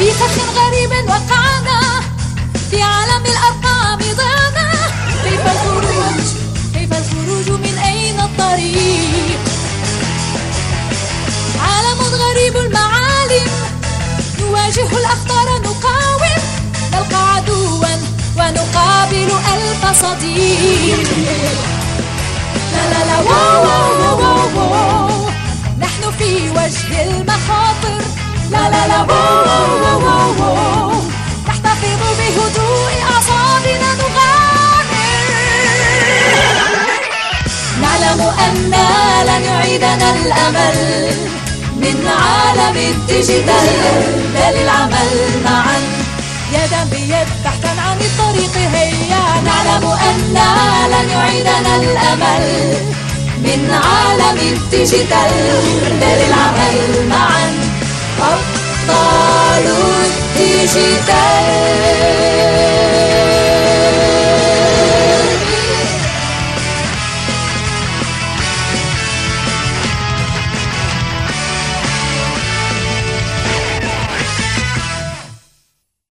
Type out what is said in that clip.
في فخ غريب وقعنا، في عالم الأرقام ضعنا. كيف الخروج؟ كيف الخروج؟ من أين الطريق؟ عالم غريب المعالم، نواجه الأخطار، نقاوم، نلقى عدوا ونقابل ألف صديق. لا لا لا واو واو واو واو، نحن في وجه المخاطر. لا لا لا واو واو واو واو، نحتفظ بهدوء أعصابنا، نغامر. نعلم أن لن يعيدنا الأمل من عالم الديجيتال، لا للعمل معا يدا بيد بحثا عن الطريق. هيا نعلم أن لن يعيدنا الأمل من عالم الديجيتال، لا للعمل معا. أبطال الديجيتال.